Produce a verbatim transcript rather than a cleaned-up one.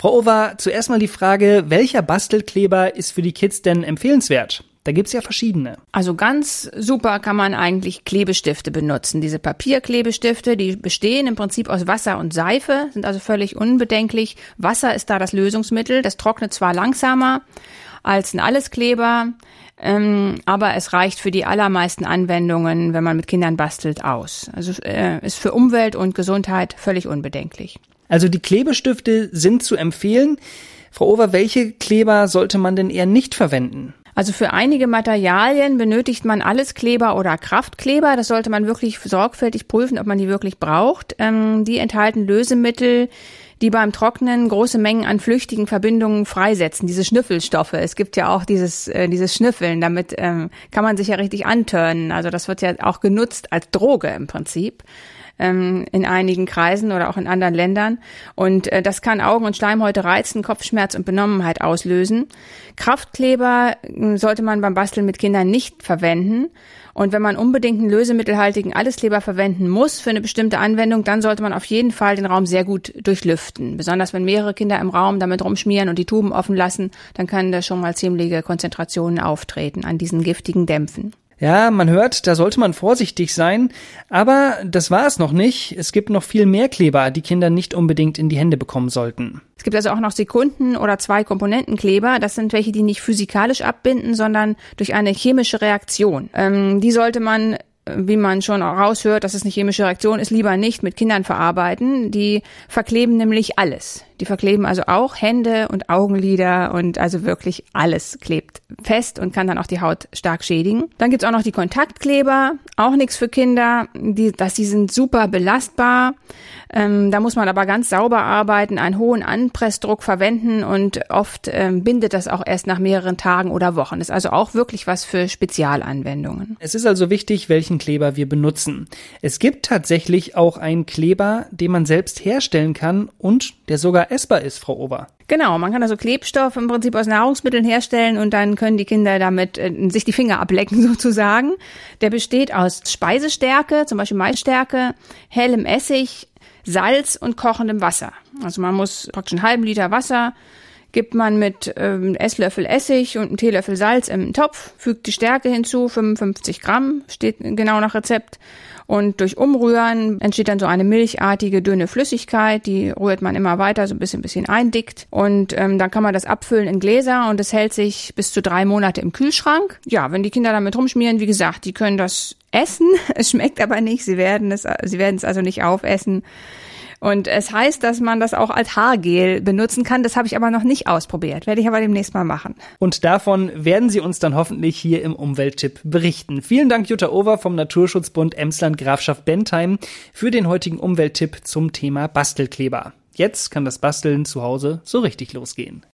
Frau Over, zuerst mal die Frage, welcher Bastelkleber ist für die Kids denn empfehlenswert? Da gibt's ja verschiedene. Also ganz super kann man eigentlich Klebestifte benutzen. Diese Papierklebestifte, die bestehen im Prinzip aus Wasser und Seife, sind also völlig unbedenklich. Wasser ist da das Lösungsmittel. Das trocknet zwar langsamer als ein Alleskleber, ähm, aber es reicht für die allermeisten Anwendungen, wenn man mit Kindern bastelt, aus. Also äh, ist für Umwelt und Gesundheit völlig unbedenklich. Also die Klebestifte sind zu empfehlen. Frau Over, welche Kleber sollte man denn eher nicht verwenden? Also für einige Materialien benötigt man Alleskleber oder Kraftkleber. Das sollte man wirklich sorgfältig prüfen, ob man die wirklich braucht. Ähm, die enthalten Lösemittel, die beim Trocknen große Mengen an flüchtigen Verbindungen freisetzen, diese Schnüffelstoffe. Es gibt ja auch dieses äh, dieses Schnüffeln, damit ähm, kann man sich ja richtig antörnen. Also das wird ja auch genutzt als Droge im Prinzip ähm, in einigen Kreisen oder auch in anderen Ländern. Und äh, das kann Augen- und Schleimhäute reizen, Kopfschmerz und Benommenheit auslösen. Kraftkleber äh, sollte man beim Basteln mit Kindern nicht verwenden. Und wenn man unbedingt einen lösemittelhaltigen Alleskleber verwenden muss für eine bestimmte Anwendung, dann sollte man auf jeden Fall den Raum sehr gut durchlüften. Besonders wenn mehrere Kinder im Raum damit rumschmieren und die Tuben offen lassen, dann können da schon mal ziemliche Konzentrationen auftreten an diesen giftigen Dämpfen. Ja, man hört, da sollte man vorsichtig sein, aber das war es noch nicht. Es gibt noch viel mehr Kleber, die Kinder nicht unbedingt in die Hände bekommen sollten. Es gibt also auch noch Sekunden- oder Zwei-Komponenten-Kleber. Das sind welche, die nicht physikalisch abbinden, sondern durch eine chemische Reaktion. Ähm, die sollte man, wie man schon raushört, dass es eine chemische Reaktion ist, lieber nicht mit Kindern verarbeiten. Die verkleben nämlich alles. Die verkleben also auch Hände und Augenlider und also wirklich alles klebt fest und kann dann auch die Haut stark schädigen. Dann gibt's auch noch die Kontaktkleber, auch nichts für Kinder. Die, das, die sind super belastbar. Ähm, da muss man aber ganz sauber arbeiten, einen hohen Anpressdruck verwenden und oft ähm, bindet das auch erst nach mehreren Tagen oder Wochen. Ist also auch wirklich was für Spezialanwendungen. Es ist also wichtig, welchen Kleber wir benutzen. Es gibt tatsächlich auch einen Kleber, den man selbst herstellen kann und der sogar essbar ist, Frau Over. Genau, man kann also Klebstoff im Prinzip aus Nahrungsmitteln herstellen und dann können die Kinder damit äh, sich die Finger ablecken sozusagen. Der besteht aus Speisestärke, zum Beispiel Maisstärke, hellem Essig, Salz und kochendem Wasser. Also man muss praktisch einen halben Liter Wasser, gibt man mit ähm, Esslöffel Essig und einem Teelöffel Salz im Topf, fügt die Stärke hinzu, fünfundfünfzig Gramm, steht genau nach Rezept. Und durch Umrühren entsteht dann so eine milchartige, dünne Flüssigkeit, die rührt man immer weiter, so ein bisschen, bisschen eindickt. Und ähm, dann kann man das abfüllen in Gläser und es hält sich bis zu drei Monate im Kühlschrank. Ja, wenn die Kinder damit rumschmieren, wie gesagt, die können das essen. Es schmeckt aber nicht, sie werden es, sie werden es also nicht aufessen. Und es heißt, dass man das auch als Haargel benutzen kann. Das habe ich aber noch nicht ausprobiert. Werde ich aber demnächst mal machen. Und davon werden Sie uns dann hoffentlich hier im Umwelttipp berichten. Vielen Dank, Jutta Over vom Naturschutzbund Emsland Grafschaft Bentheim für den heutigen Umwelttipp zum Thema Bastelkleber. Jetzt kann das Basteln zu Hause so richtig losgehen.